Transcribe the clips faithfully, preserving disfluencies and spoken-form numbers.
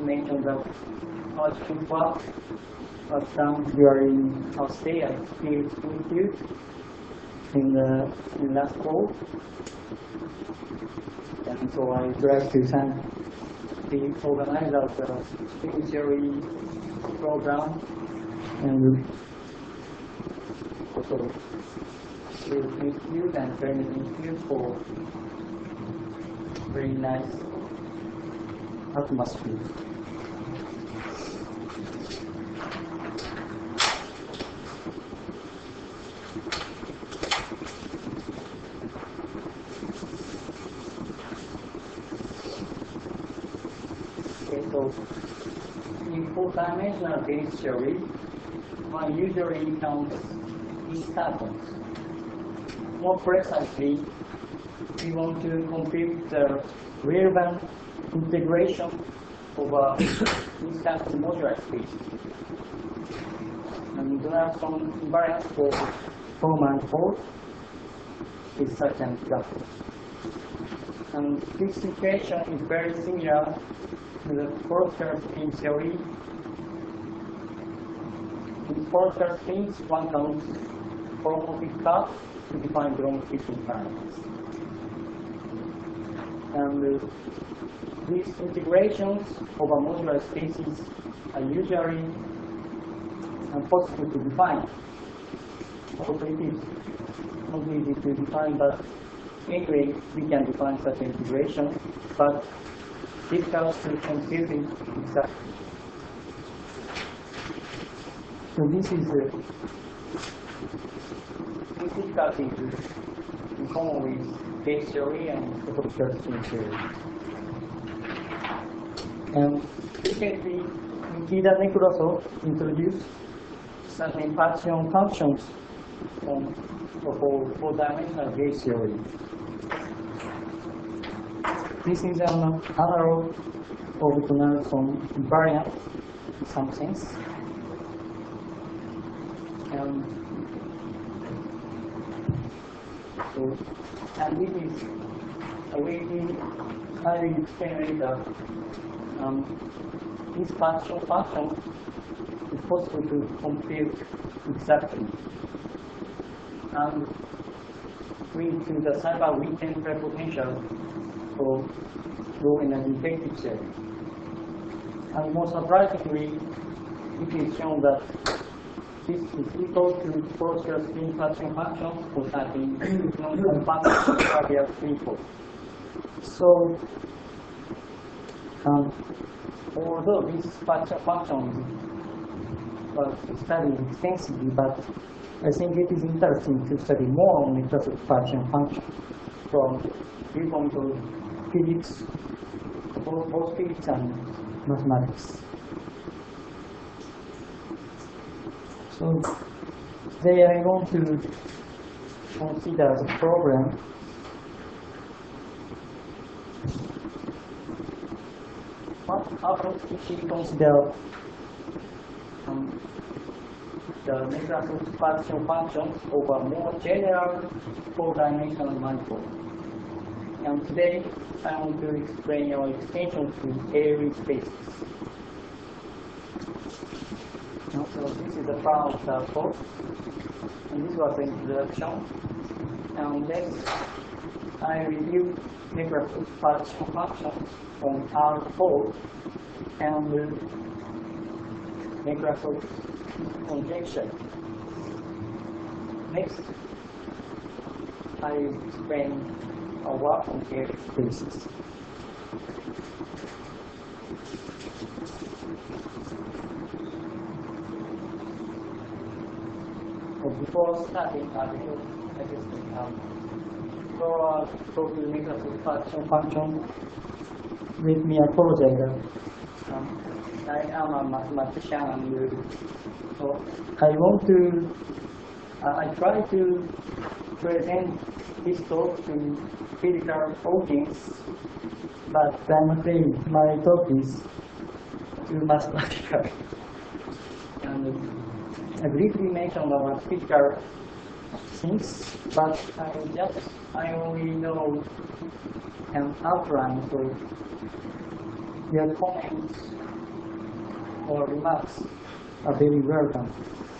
mentioned that Hodgkin plot was done during our stay at Field Institute in the in last fall. And so I tried to thank the organizer of the field theory program and also Field Institute and Training Institute for very nice atmosphere. Okay, so in four-dimensional game theory, one usually counts instantons. More precisely, we want to compute the relevant integration of a instant modular space. And Donaldson invariance for form and fold is such an example. And this situation is very similar to the Forster spin theory. In Forster spins, one counts holomorphic curves to define long-fitting parameters. And uh, these integrations over modular spaces are usually impossible to define. Also, it is not easy to define, but anyway, we can define such integration, but difficult to compute it exactly. So this is the difficulty in common with game theory and photosphere string theory. And recently, Nikita Nekrasov introduced certain partition functions on for four-dimensional game theory. This is an analog of Donaldson invariant in some sense. And so, and this is a way I will explain later. Um, this partial function is possible to compute exactly. And lead to the Seiberg-Witten potential for low energy effective theory. And more surprisingly, it is shown that this is equal to Forster spin partition functions for certain non-compact Fabian threefold. So, um, although this partition function was studied extensively, but I think it is interesting to study more on the classical partition function from viewpoint of physics, both, both physics and mathematics. So today I want to consider the problem what approach we consider um, the Nekrasov partition functions over more general four-dimensional manifold. And today I want to explain our extension to airy spaces. So this is the part of the course, and this was the introduction. And next, I review Nekrasov partition functions on R four and Nekrasov conjecture. Next, I explain our work on airy spaces. Before starting, I will I just um, before talking to Nekrasov partition function, let me apologize. Um, I am a mathematician, and so I want to. Uh, I try to present this talk to physical audience, but I'm afraid my talk is too mathematical. And I briefly mentioned about physical things, but I just I only know an outline. So your comments or remarks are very welcome.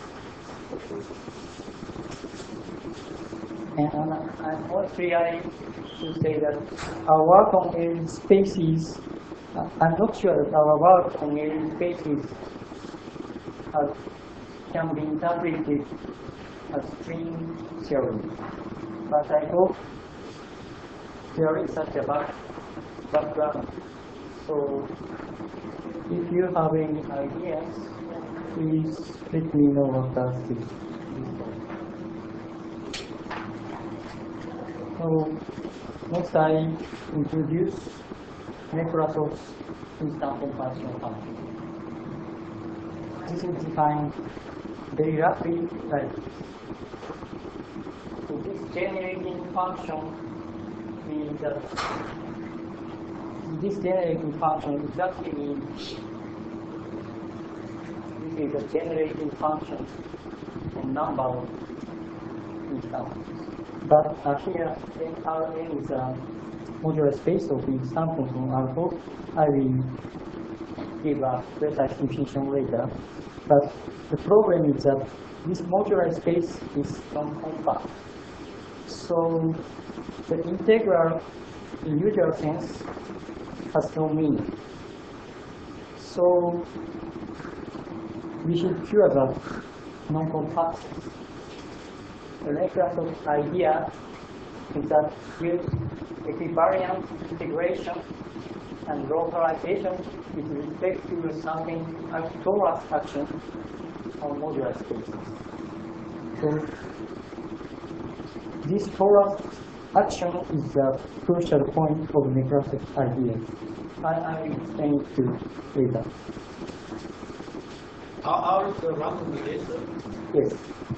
And, and honestly, I should say that our work on alien spaces, uh, I'm not sure that our work on alien spaces uh, can be interpreted as string theory. But I hope there is such a back, background. So if you have any ideas, please let me know what that is. So next I introduce Microsoft's instant comparison function. This is defined very roughly like so this generating function means that this generating function exactly means this is a generating function on number of instances. But uh, here, R n is a modular space of instances on R four. I will give a precise definition later. But the problem is that this modular space is non-compact. So the integral, in usual sense, has no meaning. So we should cure that non-compactness. The Microsoft idea is that with equivariant integration and localization with respect to something like torus action on modular spaces. So this torus action is the crucial point of the Microsoft idea. I, I will explain it to you later. R is the random relator? Yes.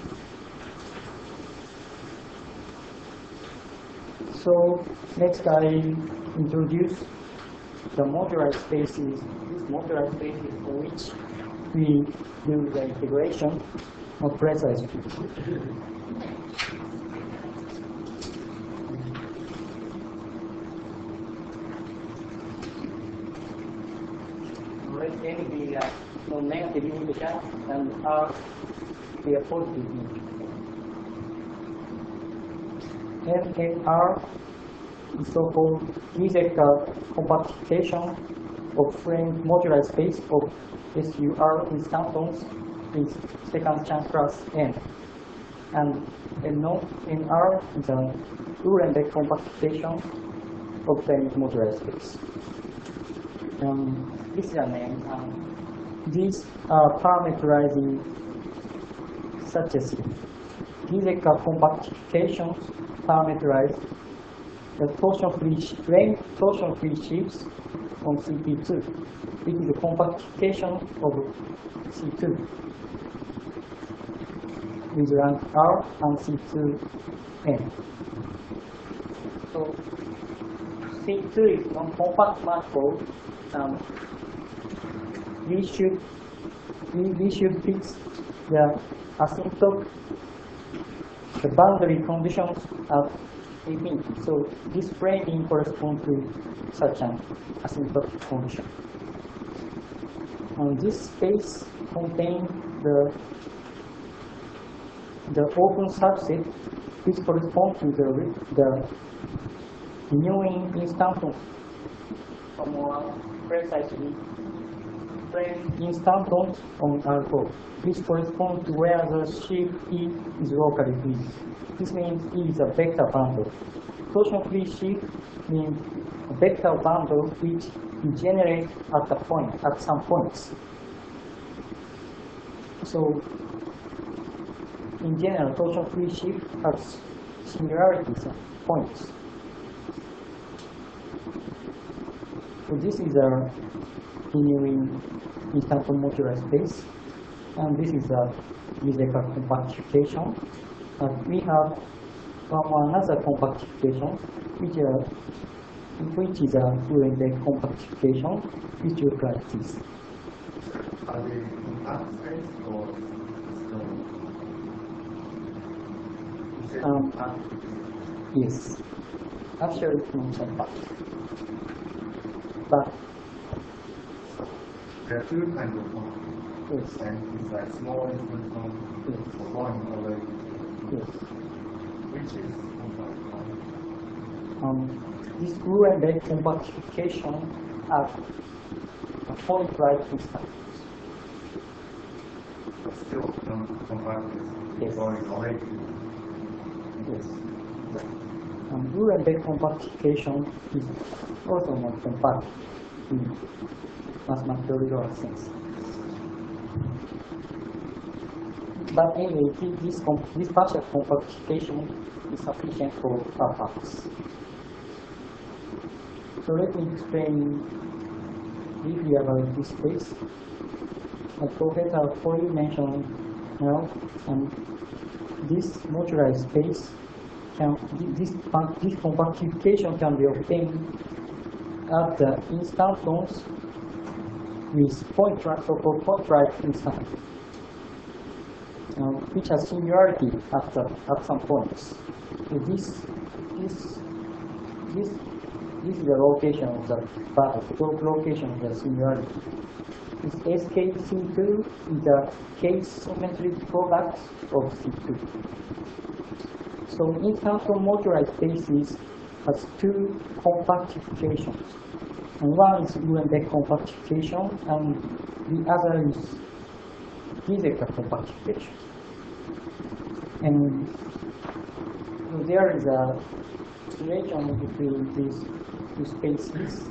So next I introduce the modular spaces, these modular spaces for which we do the integration more precisely. Let n be a non-negative integer and R be a positive integer. N and R is so-called Giesecker compactification of framed modular space of S U R instantons in second chunk class N. And N R is a Uhlenbeck compactification of framed modular space. Um, this is a name. Um, these are parameterizing successive. Giesecker compactifications parameterize the torsion-free frame torsion-free shapes on C P two. It is a compactification of C two with rank R and C two N. So C two is non-compact manifold. Um, we should we, we should fix the asymptote, the boundary conditions at infinity. So this framing corresponds to such an asymptotic condition. And this space contains the the open subset which corresponds to the the renewing instanton, or more precisely frame instantons on R four, which corresponds to where the shape E is locally free. This means E is a vector bundle. Torsion-free shape means a vector bundle which we generate at the point, at some points. So, in general, torsion-free shape has singularities at points. So this is a renewing instanton modular space, and this is a Giesecker compactification. And we have one another compactification, which, uh, which is a Uhlenbeck compactification, which looks like this. Are they compact space or no? Um, yes, actually it's not compact. But there are two kinds of phone. Yes. And it's like small instrument phone Yes. for going away. Yes. Which is compact phone. Um, this Gutenberg compactification are a point right instance. But still, com compact is Yes. going away. Yes. Um, Gutenberg compactification is also not compact in mathematical sense. But anyway, this, this partial compactification is sufficient for our purpose. So let me explain briefly about this case. As Professor Foy mentioned now, and this modularized space can this this compactification can be obtained at the instantons with point right, so-called point right instant, um, which has singularity at the, at some points. So this this this this is the location of the path, the location of the singularity. This S K C two is the case symmetric product of C two. So instanton modularized spaces has two compactifications. And one is Uhlenbeck compactification, and the other is Giesecker compactification. And so there is a relation between these two spaces,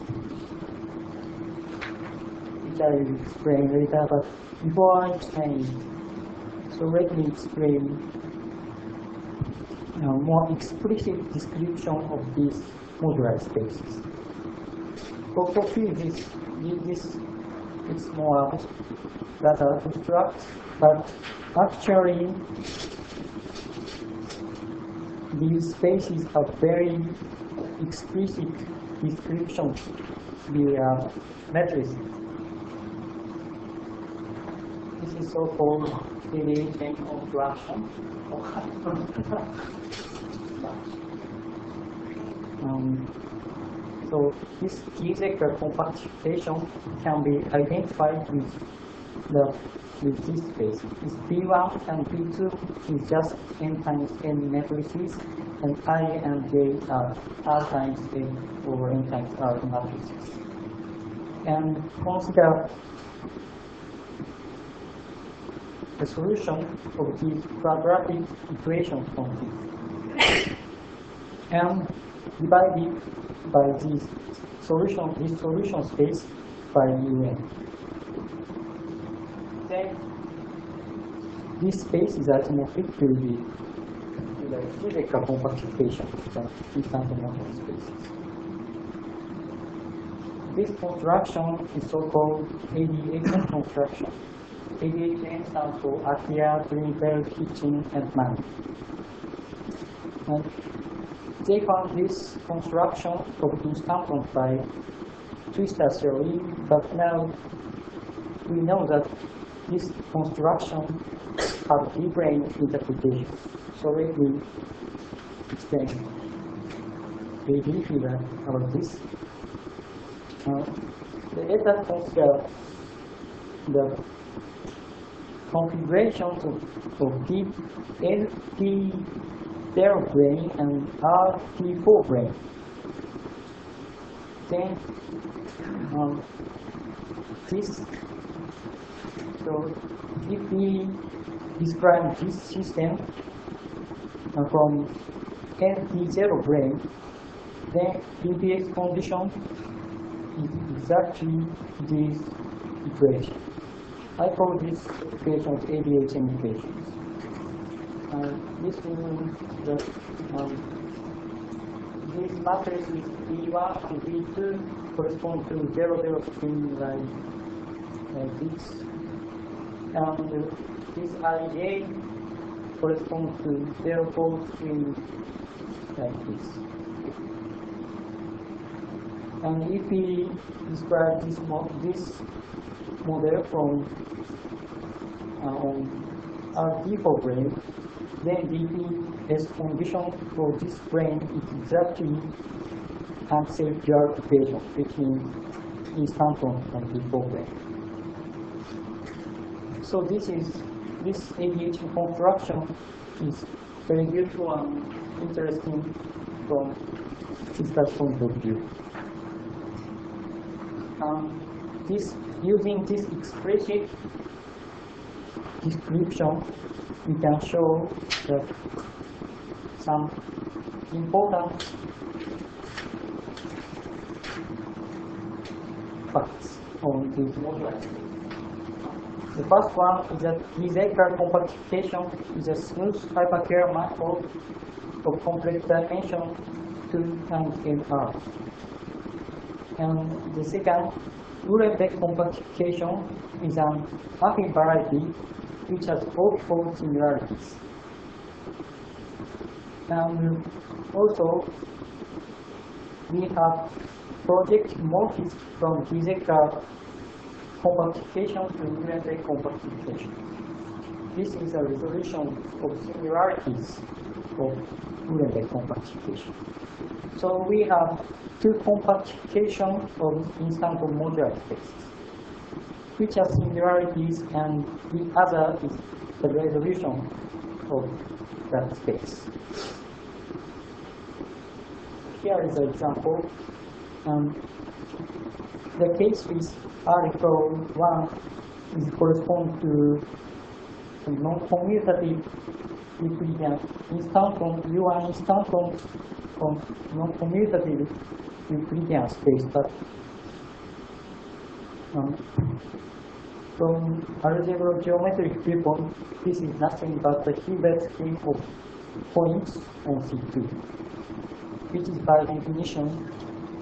which I will explain later, but before I explain it, so let me explain a more explicit description of these modularized spaces. For, for physics, this is more rather abstract, but actually these spaces are very explicit descriptions via matrices. This is so-called radiation obstruction. um, so this Giesecker compactification can be identified with the with this space. This P one and P two is just n times n matrices, and I and j are r times n over n times r matrices. And consider the solution of these quadratic equations from this, and divided by this solution, this solution space by un. Then this space is isomorphic to the Giesecker compactification of instanton modularized spaces. This construction is so-called A D H M construction. A D H M stands for Atiyah, Greenberg, Hitchin, and Mann. And they found this construction of instantons by twistor theory, but now we know that this construction has different interpretations. So let me explain very briefly about this. Uh, let us consider the configurations of, of the L T zero brane and R T four brane. Then um, this, so if we describe this system uh, from L T zero brane, then U P X condition is exactly this equation. I call this equations A D H M equations. And this means that um, these matrices B one and B two correspond to zero, zero string like, like this. And uh, this I J corresponds to zero, four string like this. And if we describe this, mo this model from um, our D four brane, then D P S condition for this brane is exactly unsafe dual equation between instanton and D four brane. So this is this aviation construction is very beautiful and interesting from physical point of view. Um, this using this explicit description, we can show that some important facts on this modular space. The first one is that Giesecker compactification is a smooth hypercare method of complex dimension two times M R. And the second, Uhlenbeck compactification is an affine variety which has multiple similarities. And also, we have projected motifs from Giesecker compactification to Uhlenbeck compactification. This is a resolution of similarities of Uhlenbeck compactification. So we have two compactification of instanton modular spaces, which are similarities, and the other is the resolution of that space. Here is an example. Um, the case with R equal one is correspond to a non-commutative Euclidean instanton, U one instanton from non-commutative Euclidean space, but um, from algebra geometric viewpoint, this is nothing but the Hilbert scheme of points on C two, which is by definition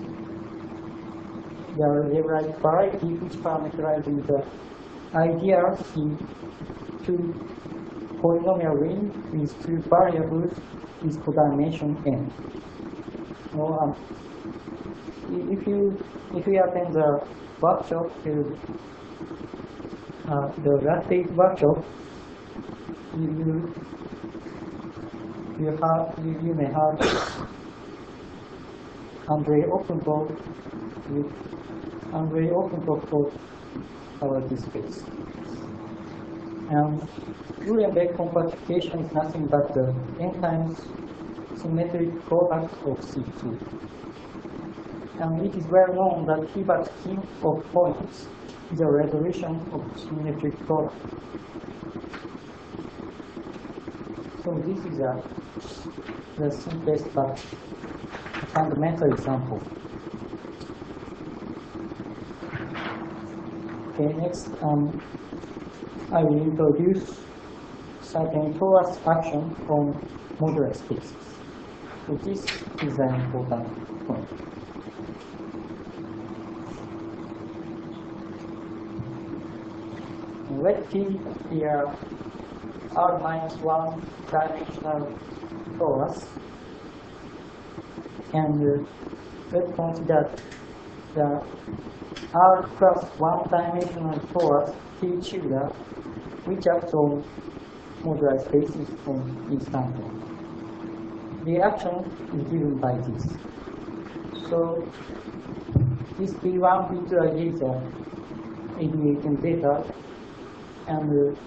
the algebraic variety which parameterizes the ideal in two polynomial ring with two variables with codimension n. Well, um, if you if you attend the workshop, to, uh, the last day workshop, you you have you, you may have Andre Oppenbock with Andre Oppenbock for our space. And Uhlenbeck compactification is nothing but the n times symmetric product of C two. And it is well known that Hilbert scheme of points is a resolution of symmetric product. So this is a the simplest but fundamental example. Okay, next um, I will introduce certain torus action on modular spaces. So this is an important point. Let T be a R minus one dimensional torus, and uh, let's consider the R plus one dimensional torus T tilde, which acts on modular spaces on instanton. The action is given by this. So this B one, B two is a aviation data, and uh,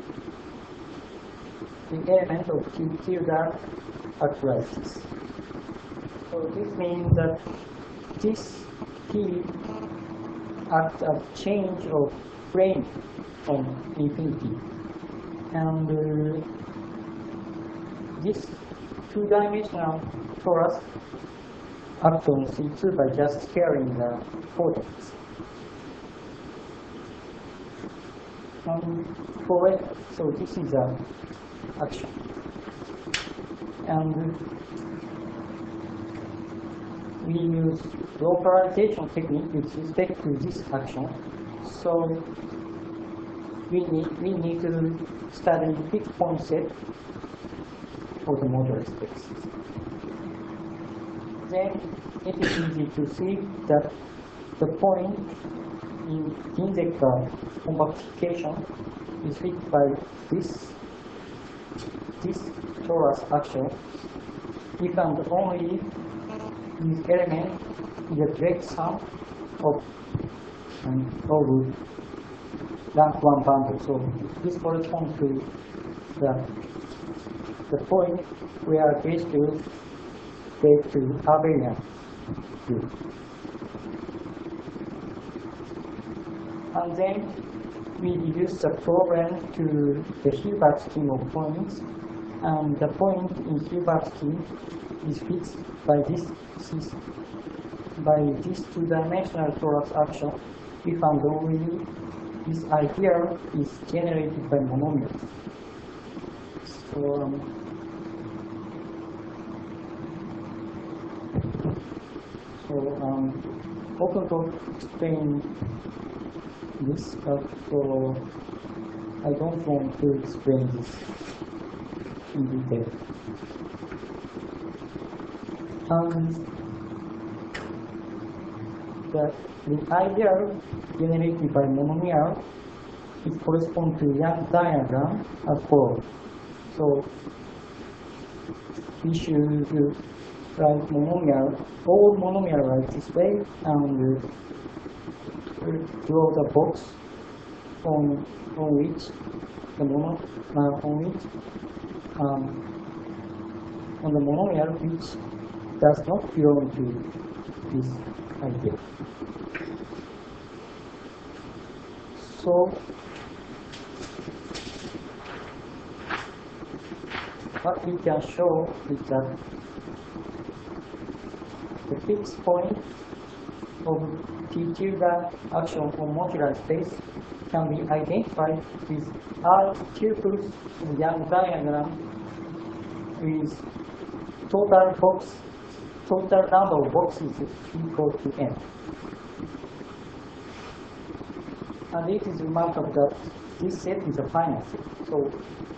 the element of T tilde actualizes. So this means that this T acts as change of plane from infinity, and uh, this two-dimensional torus acts on C two by just scaling the coordinates. Um, for it, so this is a action, and we use localization technique with respect to this action. So we need we need to study fixed point set for the modular space. Then it is easy to see that the point in Giesecker compactification is fit by this this torus action if and only this element is a direct sum of um, of rank one bundle. So this corresponds to the, the point where these two get to abelian group. And then we reduce the problem to the Hilbert scheme of points, and the point in Hilbert scheme is fixed by this by this two-dimensional torus action if and only this idea is generated by monomials. So, um, so um, open to explain this, but so I don't want to explain this in detail. And the, the idea generated by monomial it corresponds to Young diagram as follows. So we should write monomial, all monomial like this way, and draw the box on on which the mono uh, on which um, on the monomial which does not belong to this idea. So what we can show is that the fixed point of T tilde action on modular space can be identified with R tuples in Young diagram with total box total number of boxes equal to n. And it is remarkable that this set is a finite set. So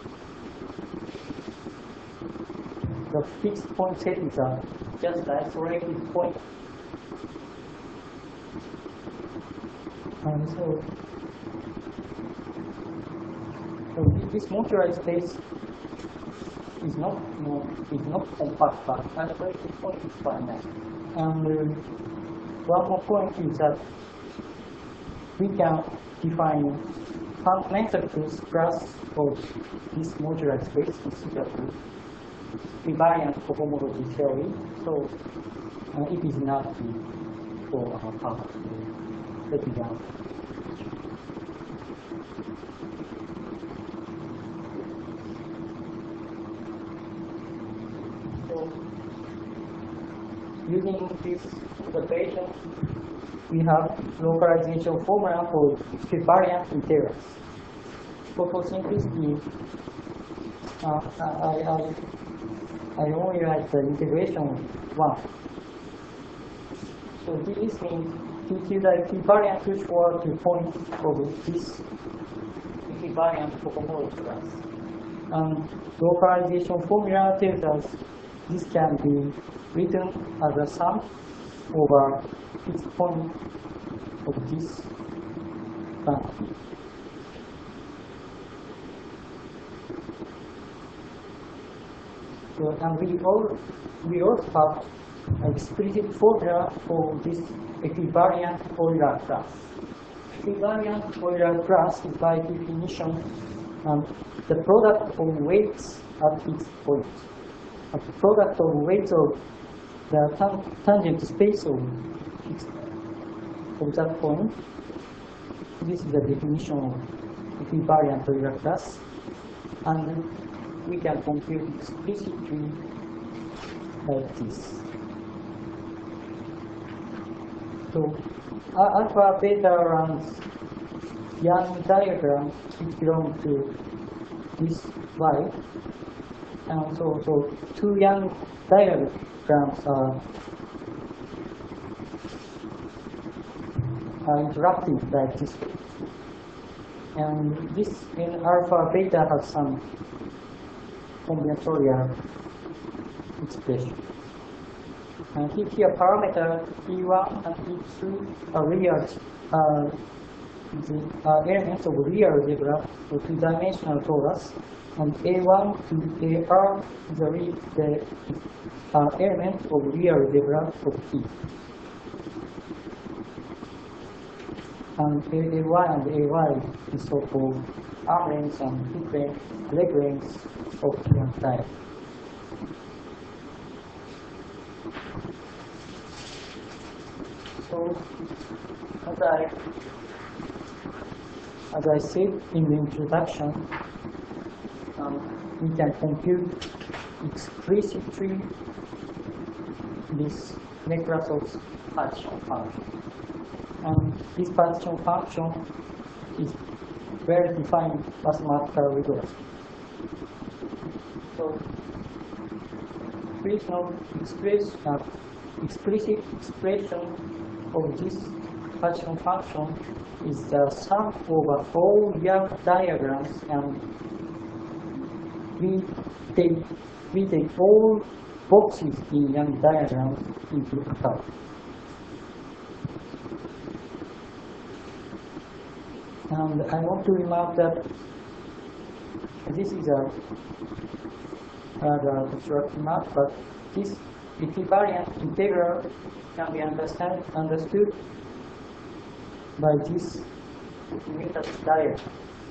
the fixed point set is a just an isolated point. And so, so this modular space is not no, is not compact, but isolated point is finite. And uh, one more point is that we can define fundamental truth class of this modular space is equal to invariant cohomology theory. So uh, it is not for our part. Let me down. So using this observation, we have localization formula for invariant integrals. So for simplicity, uh, I, I I only write the integration one. So this means T tilde equivariant push forward to point of this equivariant cohomology class. And localization formula tells us this can be written as a sum over its point of this quantity. So, and we all we also have an explicit formula for this equivariant Euler class. Equivariant Euler class is by definition um, the product of weights at its point. And the product of weights of the tan tangent space of, of that point. This is the definition of equivariant Euler class. And we can compute explicitly like this. So alpha, beta, and Young diagram which belong to this Y, and so so two Young diagrams are are interacting like this way. And this in alpha, beta has some combinatorial expression. And here parameter E one and E two are real, uh, the uh, elements of real algebra or two-dimensional torus, and A one to A R is the, re the uh, element of real algebra of T. and A Y and A Y is so-called arm lengths and hip length, leg lengths of given type. So, as I as I said in the introduction, um, we can compute explicitly this Nekrasov's partition function. And this partition function is very defined mathematical rigorous. So please note express, uh, explicit expression of this partition function is the sum over all Young diagrams, and we take we take all boxes in Young diagrams into account. And I want to remark that this is a rather abstract math, but this equivariant integral can be understand, understood by this commutative diagram.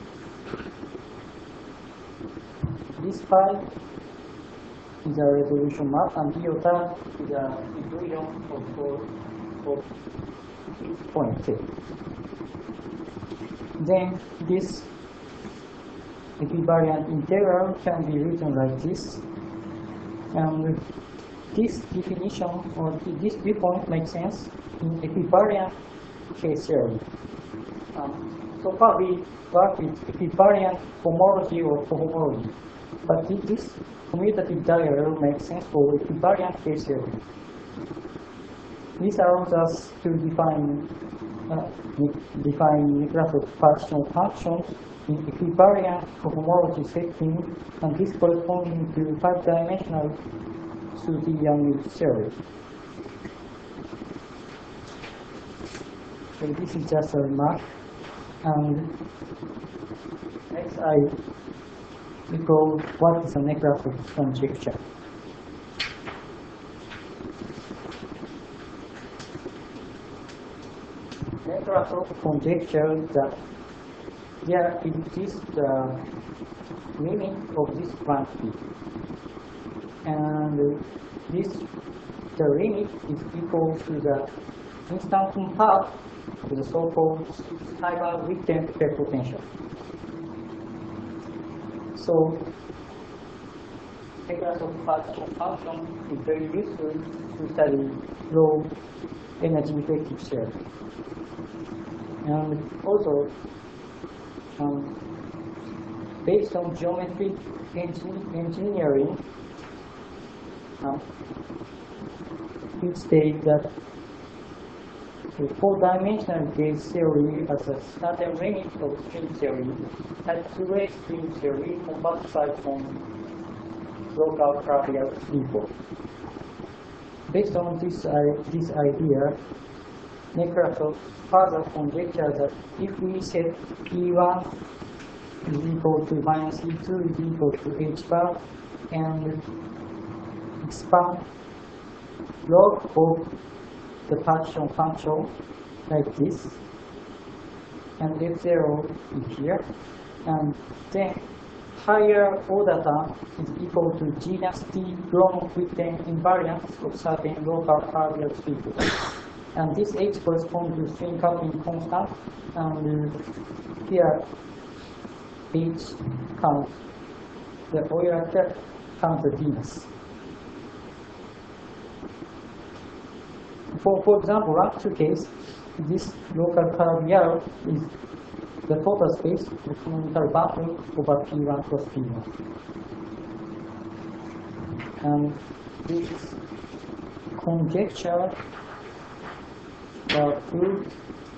This phi is a resolution map, and iota is a inclusion of, of, of point K. Then this equivariant integral can be written like this, and this definition or this viewpoint makes sense in equivariant case theory. Um, so far we work with equivariant homology or cohomology, but this commutative diagram makes sense for equivariant case theory. This allows us to define uh, define Nekrasov partition functions in equivariant cohomology setting, and this corresponding to five-dimensional Sooty-Young theory. So this is just a remark, and next I recall what is a Nekrasov conjecture. Nekrasov conjecture that there exists the limit of this quantity, and this the limit is equal to the instanton path of the so-called Seiberg-Witten potential. So, Nekrasov partition function is very useful to study low energy effective theory. And also, um, based on geometric engin engineering, um, we state that the four-dimensional gauge theory as a certain limit of string theory has two-way string theory compatible from local parallel people. Based on this, uh, this idea, Nekrasov further conjecture that if we set E one is equal to minus E two is equal to H bar and expand log of the partition function like this, and F zero is here, and then higher order term is equal to genus T Gromov-Witten invariance of certain local parallel people. And this H corresponds to string coupling constant, and here H counts the Euler counts the genus. For, for example, rank two case, this local curve is the total space of fundamental boundary over P one plus P one. And this conjecture are proved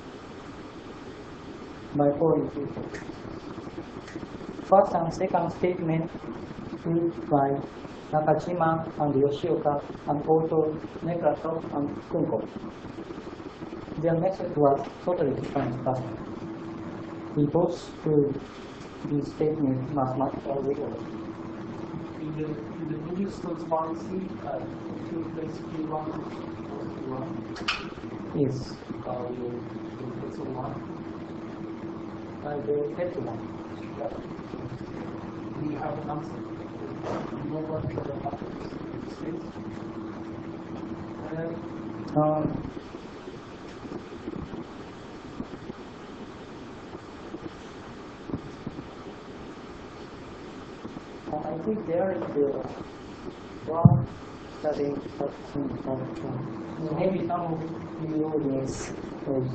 by following people. First and second statement proved by Nakajima and Yoshioka, and also Nekrasov and Kunkov. Their method was totally different, but we both proved these statements mathematical rigorous. In the, in the previous transparency, uh, two basically one, one. Yes. Uh, you, you one. I will get one. Yeah. We have an answer. You know what the happens in the space? Uh, Um, I think there is the one study function function. Maybe some of the audience knows.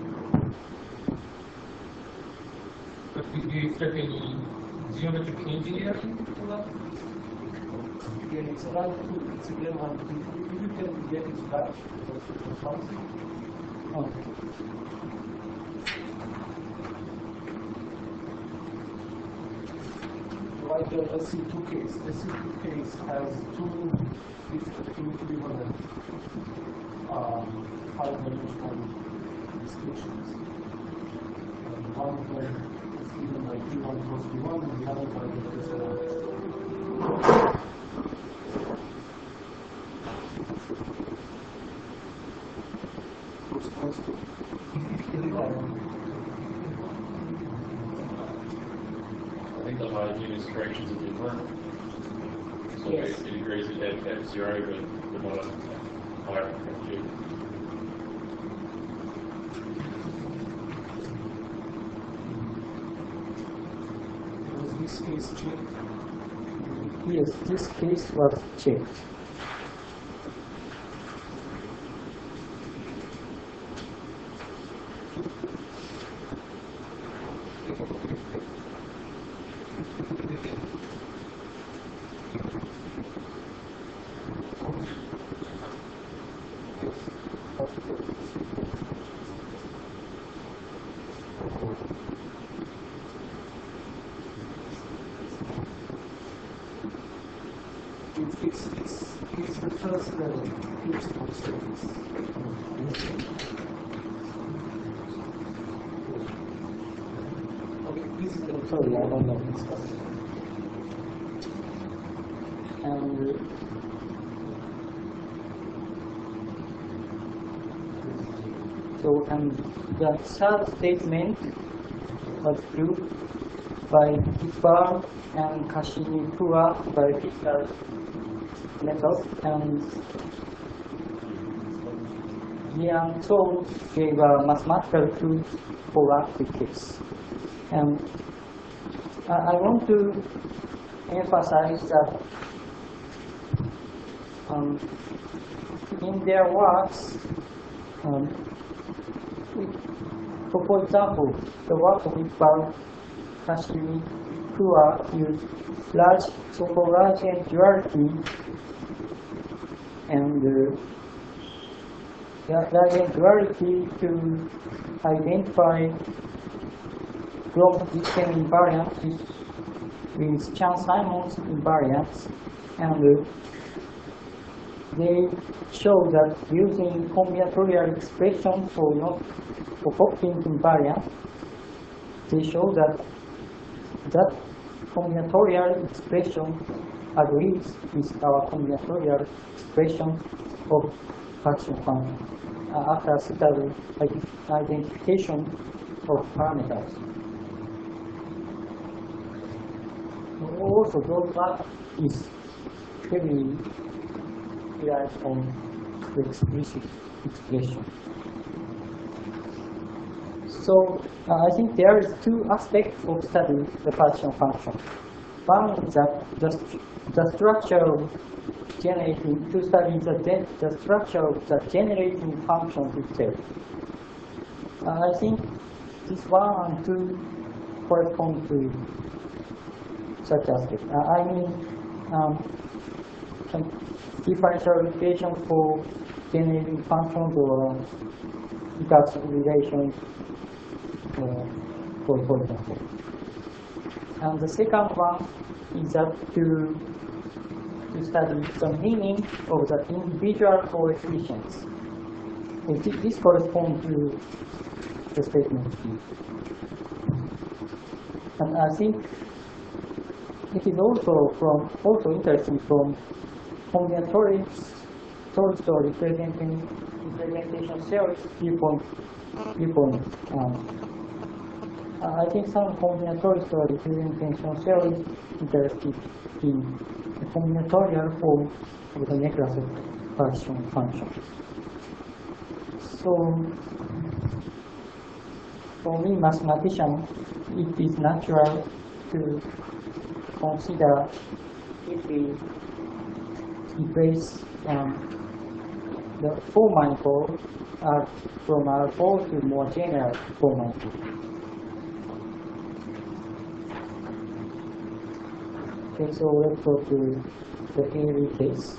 But do you expect any geometric engineering for that? again, it's around two. It's again one. If you can get it back, that's something. Okay. Like the S C two case. S C two case has two two equivalent um, five-dimensional descriptions. And one of them is given like V one plus V one, and the other one is just a I think the homogeneous corrections are different. So Yes. it agrees at F, F zero, but the not higher F G. Was this case checked? Yes, this case was checked. It's, it's, it's, it's the first level. It's the surface. Okay, this is the Sorry, I don't know. And so, and the third statement was proved by Iqbal and Kashimura by physical method, and Liang Zhou gave a mathematical proof for active case. And I I want to emphasize that um, in their works, um, so for example, the work of Iqbal Kashimura used large Soto-Largian duality and uh, Largian duality to identify Bloch-Dixon invariant with, with Chern-Simons invariants, and uh, they show that using combinatorial expression for not for Hopkins invariant, they show that that combinatorial expression agrees with our combinatorial expression of fraction function uh, after suitable identification of parameters. Also, those that is heavily derived from the explicit expression. So uh, I think there is two aspects of studying the partition function. One is that the, the structure of generating, to study the, the structure of the generating function itself. Uh, I think this one and two correspond to such aspect. Uh, I mean, um, differential equation for generating functions or Gauss relation, uh, for, for example. And the second one is that to, to study the meaning of the individual coefficients. And this, this corresponds to the statement B. And I think it is also from also interesting from combinatoric source or representing representation theory viewpoint viewpoint um, Uh, I think some combinatorics or representation theory interested in the combinatorial form of the necklace partition function. So, for me, mathematician, it is natural to consider if we replace um, the four manifold uh, from R four to more general four manifold. Okay, so let's go to the theory case.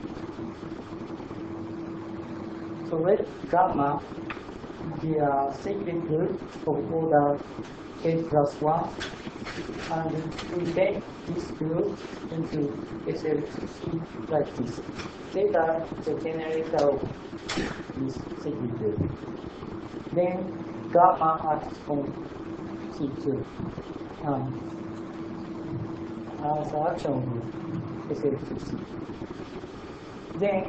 So let gamma be a cyclic group of order k plus one, and we take this group into S L C like this. Theta is the generator of this cyclic group. Then gamma acts on C two um, as an action group S L C. Then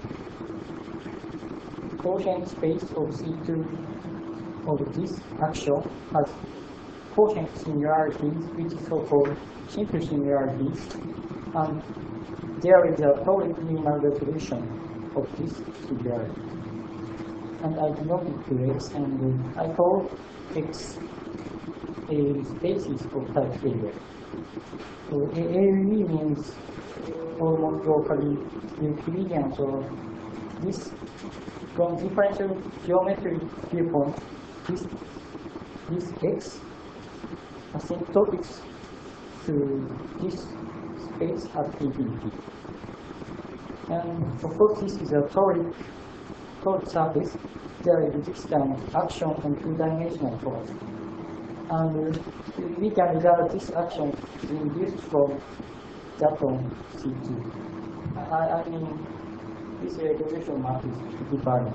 quotient space of C two of this action has quotient singularities, which is so-called simple singularities, and there is a toric minimal resolution of this singularity. And I denote it to X, and I call X a spaces of type failure. So A A means almost locally Euclidean, so this from differential geometry viewpoint, this this X asymptotics to this space at infinity. And of course, this is a toric, toric surface. There exists an action on two-dimensional force. And uh, we can regard this action induced from that on C two. I, I mean, this resolution map is invariant.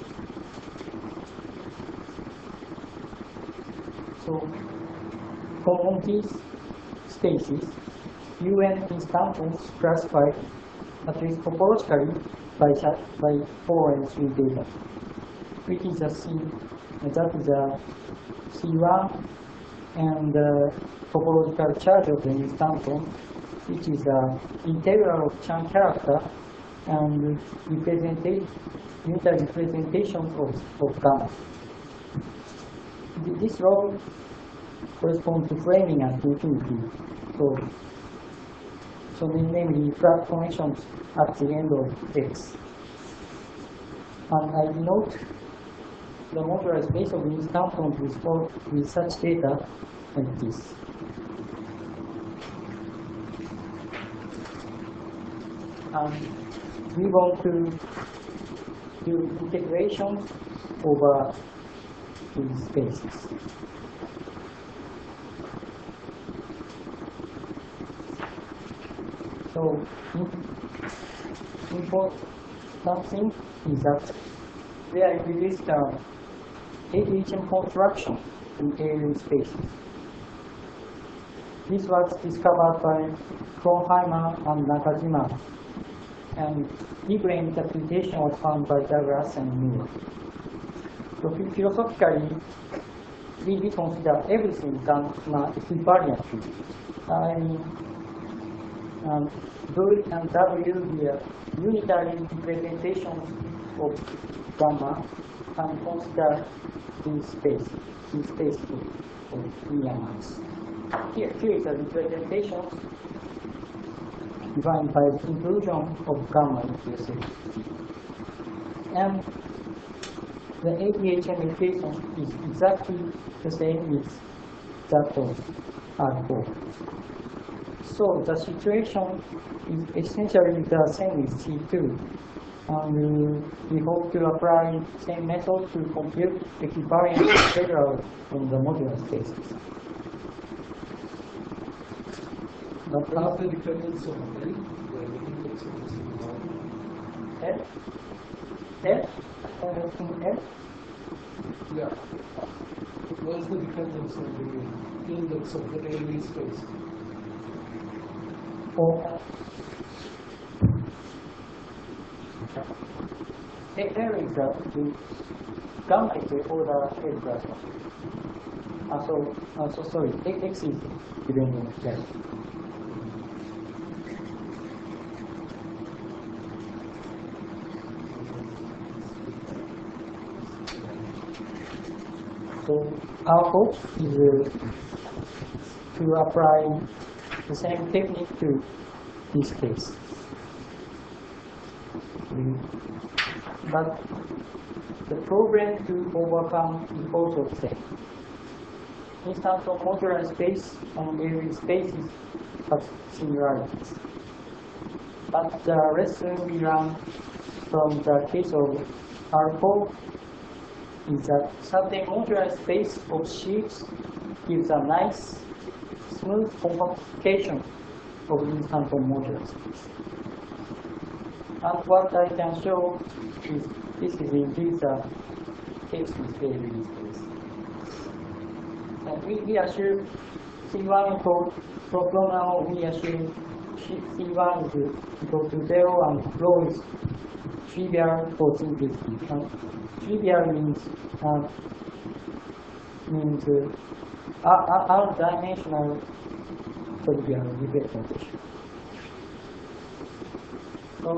So, on these spaces, U N instantaneous classified at least topologically by, by four and three data, which is a C, that is a C one, and the topological charge of the instanton, which is the integral of Chern character and representation, unitary representation of, of gamma. This law corresponds to framing at infinity. So, so namely flat connections at the end of X. And I denote the modular space of the instanton with, with such data like this. And we want to do integration over these spaces. So, important thing is that there is the A H M construction in alien spaces. This was discovered by Kronheimer and Nakajima, and Libre interpretation was found by Douglas and Moore. So philosophically, we, we consider everything done equivariantly. I mean, um, V and W be a unitary representations of gamma, and consider in space, in space of, of Myanmar's. Here, here is a representation defined by the inclusion of gamma into S L. And the A T H M equation is exactly the same with that of R four. So the situation is essentially the same with C two. And we hope to apply the same method to compute equivariant integral from the modular spaces. But What is the dependence of L? The index of the signal? L? L? Uh, in L? Yeah. What is the dependence of the index of the A V space? Or there is a the gamma is the order L plus one. Uh, so, uh, so sorry, X is depending on Z. So our hope is uh, to apply the same technique to this case. Mm. But the problem to overcome is also the same. Instance of modular space on every spaces have similarities. But the lesson we learn from the case of R four is that certain modular space of sheets gives a nice, smooth compactification of instance of modular space. And what I can show is this is indeed the case with every space. And we, we assume C one for for pronoun, we assume C one is equal to zero and rho is trivial for simplicity. And trivial means uh, means uh, r-dimensional trivial representation. So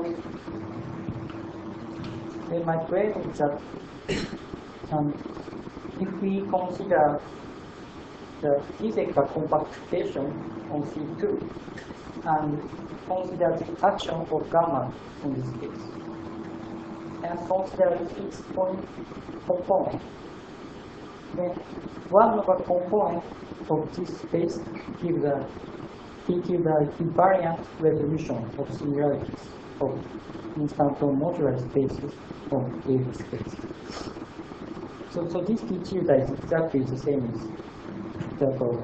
then my claim is that um, if we consider the physical compactification on C two and consider the action of gamma in this case, and consider its point component, then one of the components of this space gives a gives the invariant resolution of similarities of instance of modular spaces on every space. So, so this P tilde is exactly the same as that of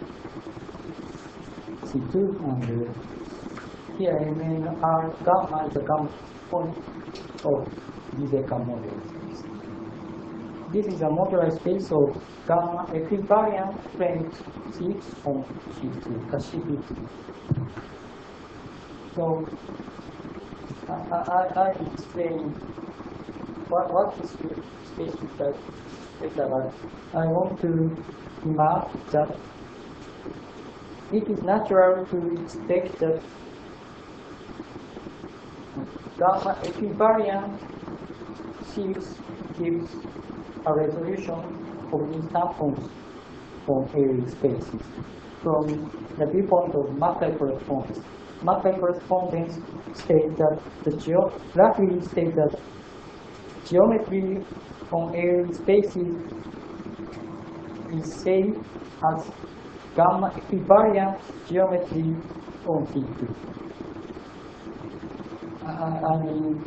C two, and uh, here I mean R gamma is the gamma point of Giesecke modular space. This is a modular space of gamma equivariant framed sheets on C two, the C P two. So I, I, I explain what, what is the space that but I want to remark that it is natural to expect that gamma equivariant sheets gives a resolution of instance from every spaces from the viewpoint of Mackay correspondence. Mackay correspondence states that the geo roughly states that geometry on every spaces is same as gamma equivariant geometry on C two. Uh, I mean,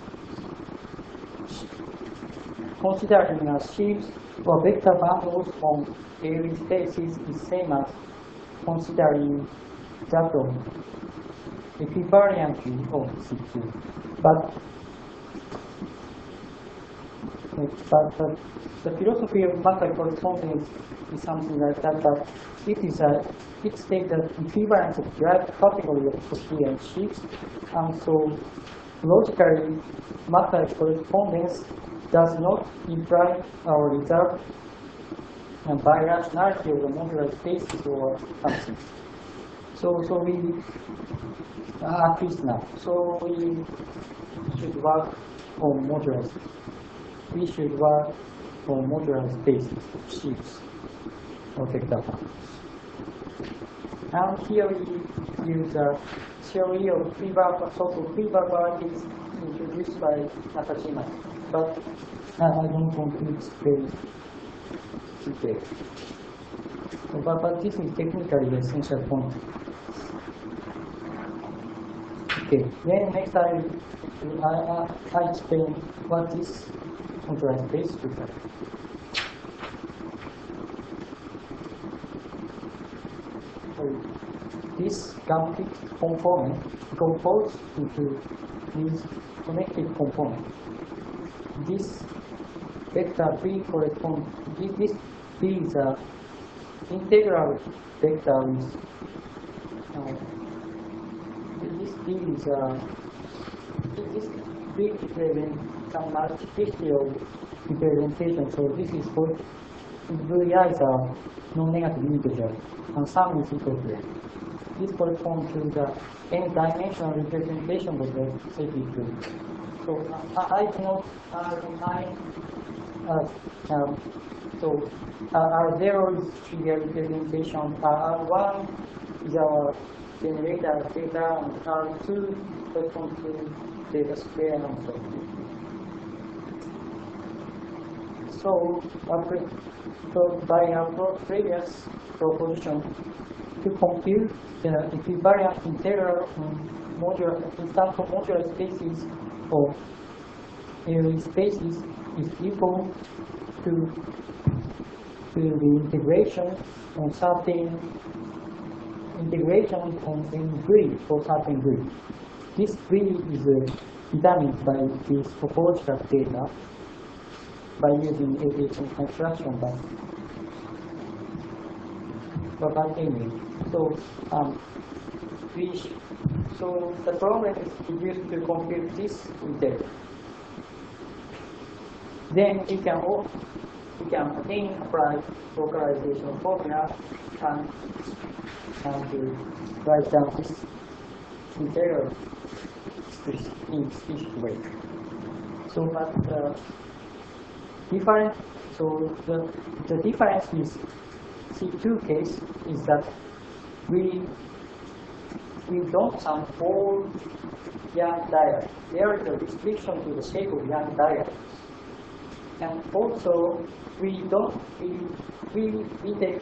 considering a shapes or vector bundles on every spaces is same as considering that of equivariantly on C two. But But, but the philosophy of Mackay correspondence is something like that, that it is a, it states that equivalence of derived category of coherent sheets, and so logically Mackay correspondence does not imply our result and by rationality of the modular spaces or something. So, so we, uh, at least now, so we should work on modular spaces. We should work on modular spaces of sheets or vector bundles. And here we use a theory of free buffer, so-called free buffer is introduced by Nakajima. But I don't want to explain today. So, but, but this is technically the essential point. Okay, then next I, I, I, I explain what is modular space looks like. So this gametic component composed into these connected components. This vector B corresponds, this B is a integral vector with uh, this B is a this B represents some multiplicity of representation. So this is called V I is a non-negative integer, and sum is equal to n. This corresponds to the n-dimensional representation of the C P two. So uh, I cannot uh, define. Uh, um, so uh, R zero is trivial representation. Uh, R one is our generator data, and R two corresponds to data square and so on. So, uh, so by our previous proposition, to compute the equivariant integral um, modular instant modular spaces of area spaces is equal to to the integration on certain integration on in grid for certain grid. This grid is uh, determined by this topological data by using a, a construction by by image. So um, we so the problem is used to compute this integral. Then we can we can again apply localization formula and and to write down this integral in specific way. So but uh, different. So the the difference is C two case is that we we don't sum all Young diagrams. There is a restriction to the shape of Young diagrams. And also we don't we we, we take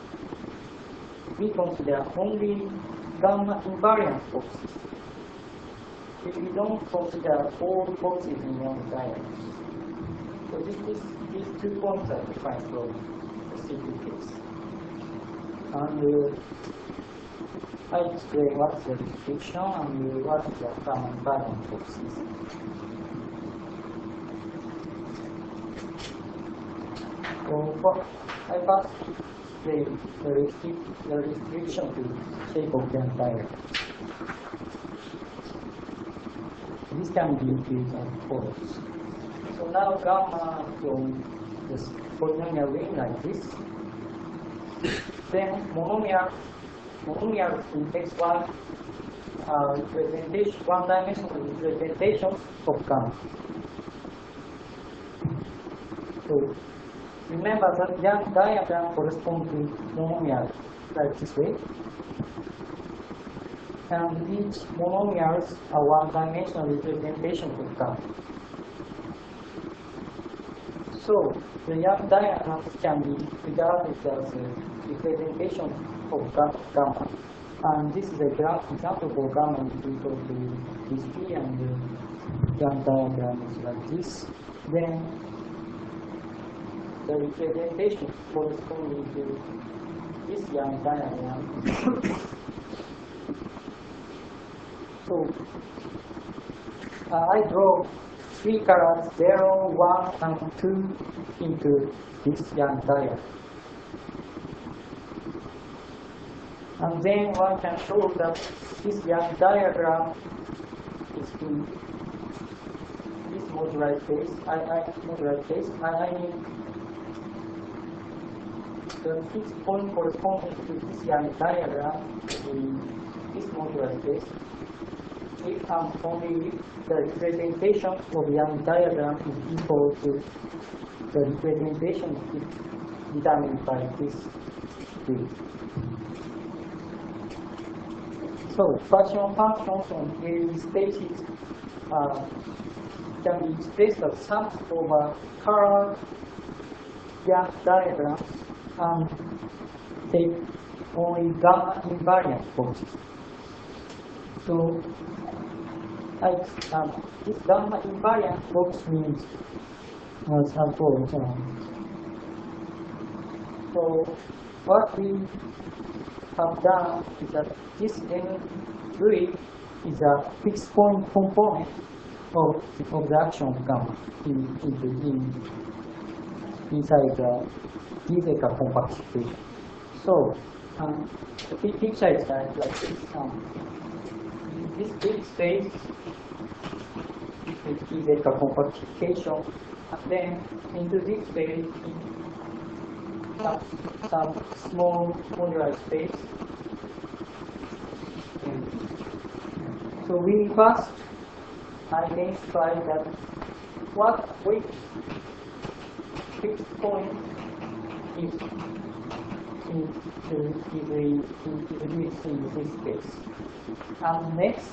we consider only gamma invariant boxes. We, we don't consider all boxes in Young diagrams. So this, this, these two points are defined from the C two case. And uh, I explain what's the restriction and what is the common invariant boxes. So for, I first explain the, restric the restriction to shape of the entire. This can be increased and follows. So now gamma from this polynomial ring like this. Then monomial, monomial in X one uh, representation, one dimensional representation of gamma. So remember that Young diagram corresponds to monomial like this way. And each monomials are one dimensional representation of gamma. So the Young diagram can be regarded as a representation of gamma. And this is a example for gamma is equal to this P, and the Young diagram is like this. Then the representation corresponding to this Young diagram. So uh, I draw three colors zero, one, and two into this Young diagram. And then one can show that this Young diagram is in this modular case. I, I modular case. I, I mean the fixed point corresponding to this Young diagram in this modular case. If and only if the representation of Young diagram is equal to the representation determined by this grid. So partial functions on area spaces uh, can be expressed as sums over color Young diagrams and take only gamma invariant boxes. So I, um, this gamma invariant box means as follows. Um, so what we have done is that this N grid is a fixed point component of, of the action of gamma in, in, in, inside the D-Zeta compactification. So um, the picture is like, like this. Um, this big space is a compactification, and then into this space some, some small modular space. So we first identify that what which fixed point is in, is, is, is in this case. And next,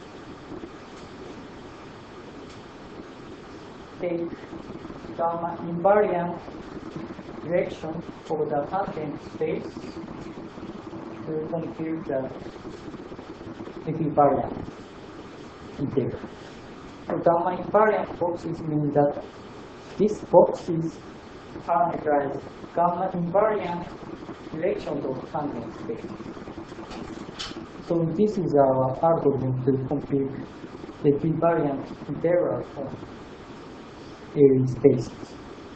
take gamma invariant direction of the tangent space to compute the equivariant integral. So gamma invariant boxes mean that this box is parameterized gamma invariant direction of tangent space. So this is our algorithm to compute the equivariant integral of area spaces.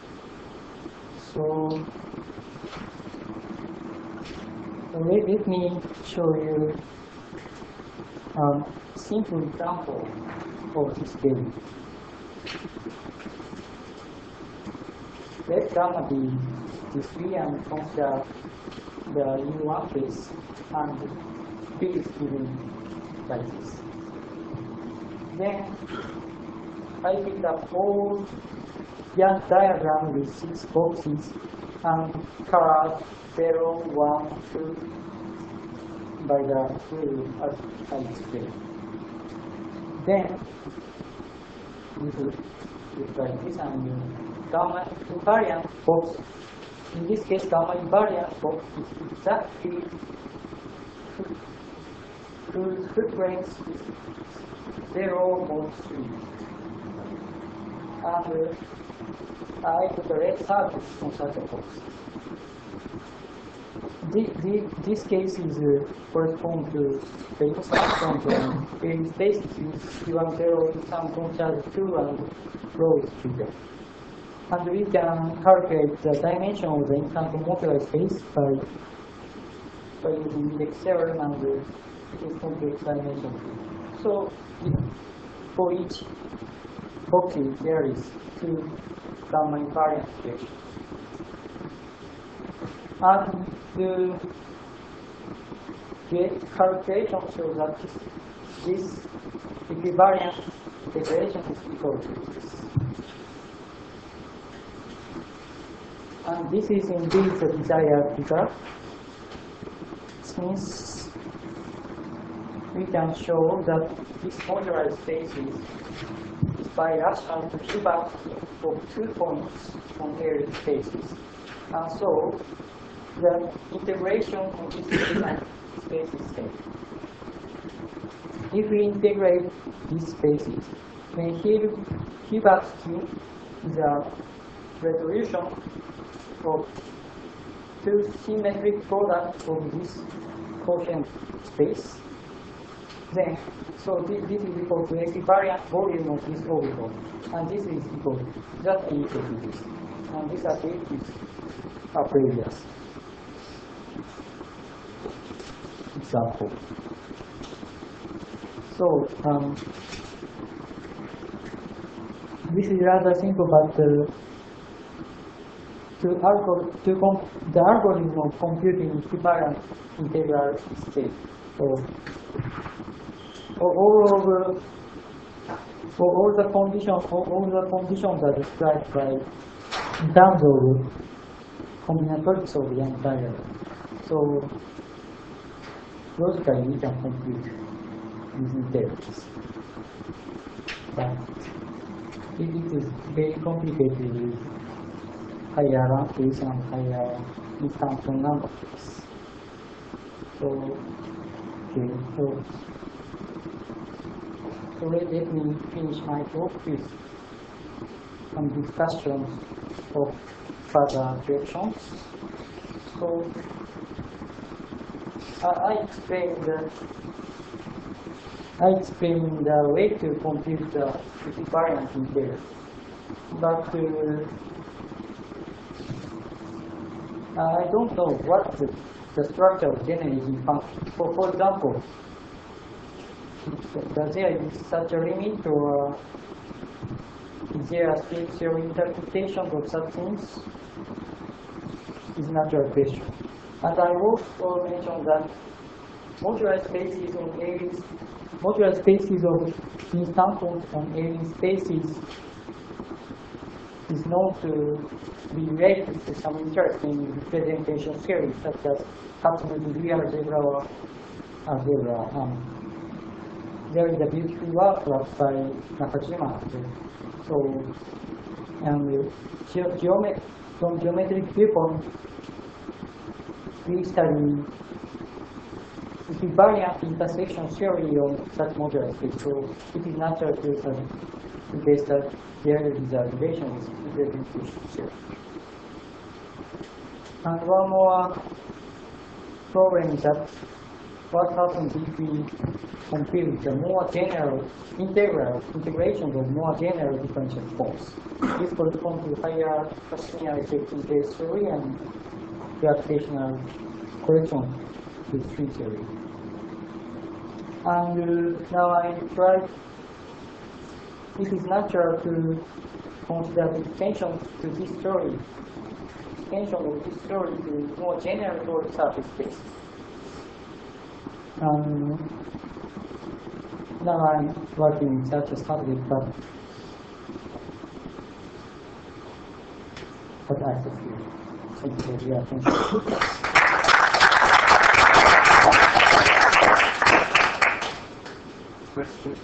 So, so let, let me show you a simple example of this theory. Let gamma be discrete and consider the U one case, and B is given like this. Then I pick up all Young diagram with six boxes and color zero, one, two by the rule as I explained. Then we will like this and gamma invariant box. In this case, gamma invariant box is exactly whose frequency is zero point three. And uh, I put a red circle on such a box. The, the, this case is uh, correspond to the instruction from area spaces with U one zero, some consider two and row is trigger. And we can calculate the dimension of the instant modular space by, by using index theorem and uh, its complex dimension. So for each box there is two gamma invariant direction. And the calculation shows that this equivariant integration is equal to this. And this is indeed the desired figure, since we can show that this modular space is birational to give up of two points on area spaces. And so the integration of this space is safe. If we integrate these spaces, then here Hilbert scheme is a resolution of two symmetric products of this quotient space. Then, so this, this is equal to equivariant volume of this orbital, and this is equal to just equal to this, and this object is a previous example. So um, this is rather simple, but uh, to algor to com the algorithm of computing equivariant integral state. So for all of the, for all the conditions, for all the conditions are described by in terms of combinatorics of the entire. So logically we can compute these integrals, but it is very complicated with higher rank case and higher instanton number case. So okay, so so let, let me finish my talk with some discussions of further directions. So I, I explained the I explained the way to compute the equivariant integral, but uh, I don't know what the, the structure of generating function. For for example, does there is such a limit, or is there a space theory interpretation of such things? Is natural question. And I also mentioned that modular spaces of alien, modular spaces of instances on alien spaces is known to be related to some interesting representation theories, such as absolute real algebra or algebra. Um, there is a beautiful work by Nakajima. So, and ge geomet from geometric viewpoint, we study equivariant intersection theory of such modular space. So it is natural to study based that there is a relation with representation theory. And one more problem is that what happens if we compute the more general integral integrations of more general differential forms? This corresponds to higher Casimir effect in case theory and gravitational correction with string theory. And uh, now I tried. It is natural to consider the extension to this theory, extension of this theory to more general Toric surface space. Um, now I'm working in such a subject, but but I have here. Thank you for your attention. Question.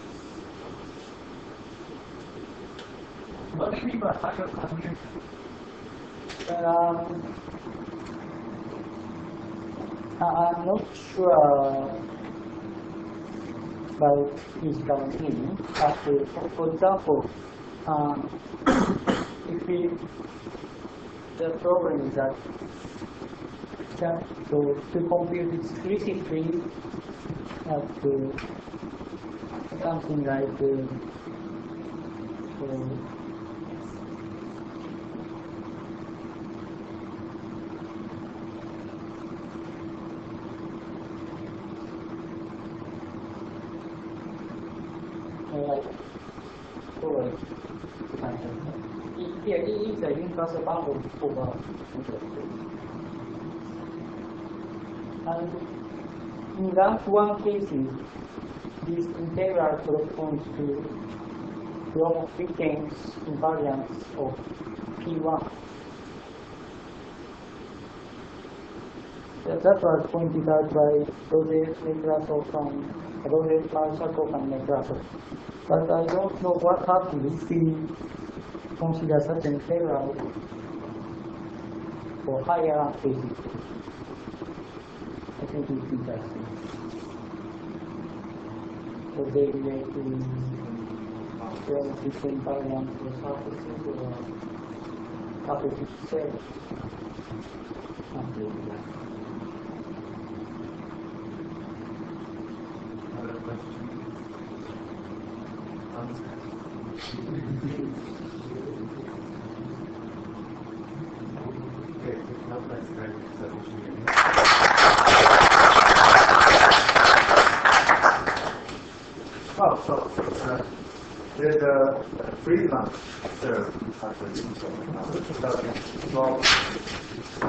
What do you mean by higher conjugate? Um, I'm not sure about physical meaning, but uh, for, for example, um, if we, the problem is that, that so to compute explicitly at uh, something like uh, uh, like forward here it is a universal boundary over and in rank one cases this integral corresponds to the almost frequent invariance of P one. That was pointed out by Jose Nekrasov from Jose Marshakov and Nekrasov. But I don't know what happens if we consider such an integral for higher rank cases. I think it's interesting. So they relate to relative invariant for surfaces or surface itself. Something like that. Other questions? Okay, now let's try to submission. Oh, so uh, there's a freelance serve actually. So, uh, so